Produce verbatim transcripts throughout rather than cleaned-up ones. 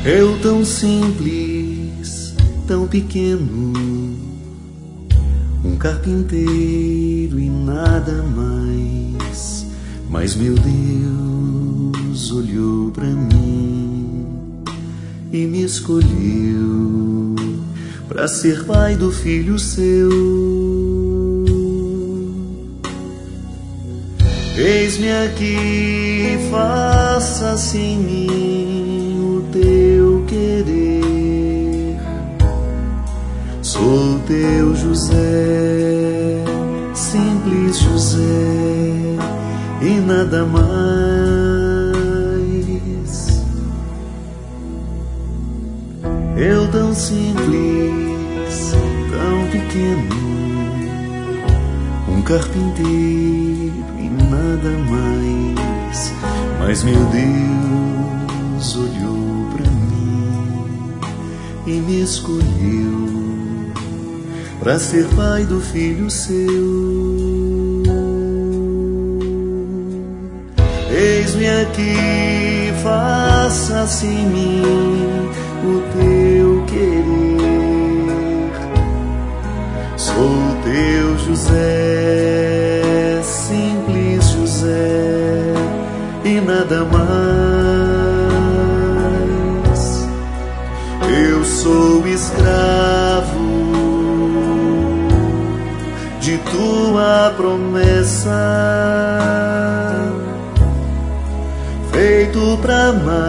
Eu tão simples, tão pequeno, um carpinteiro e nada mais. Mas meu Deus olhou pra mim e me escolheu pra ser pai do filho seu. Eis-me aqui, faça-se em mim o teu querer. Sou teu José, simples José, e nada mais. Eu tão simples, tão pequeno, um carpinteiro e nada mais. Mas meu Deus olhou pra mim e me escolheu pra ser pai do filho seu. Eis-me aqui, faça-se em mim o teu querer. Sou teu José, simples José, e nada mais. Eu sou escravo de tua promessa, feito pra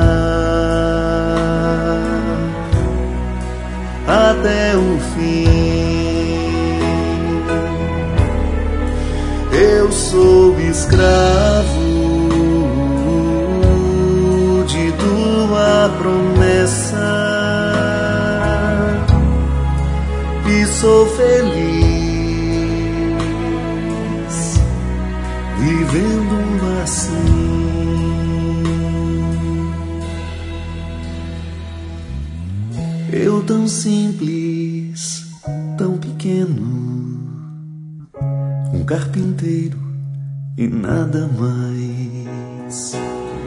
amar até o fim. Eu sou escravo de tua promessa e sou feliz vivendo assim. Eu tão simples, tão pequeno, um carpinteiro e nada mais.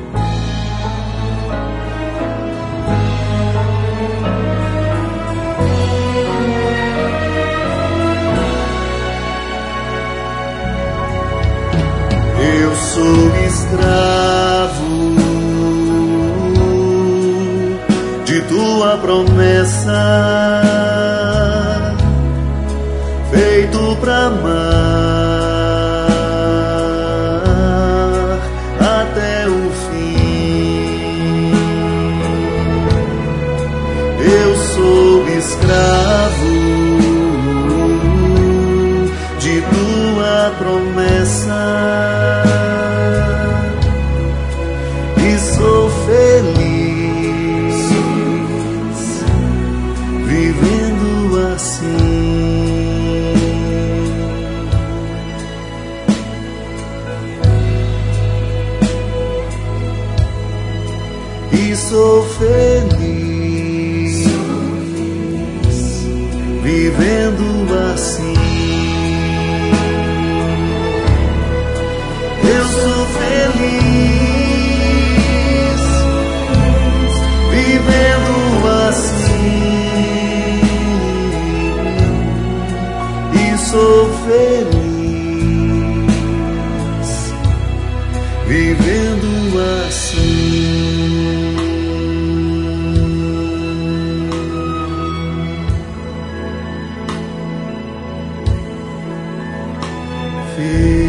Eu sou escravo de tua promessa, feito pra amar até o fim. Eu sou escravo de tua promessa e sou feliz vivendo assim. E sou feliz vivendo assim. Eu sou feliz vivendo assim, e sou feliz vivendo assim. Feliz.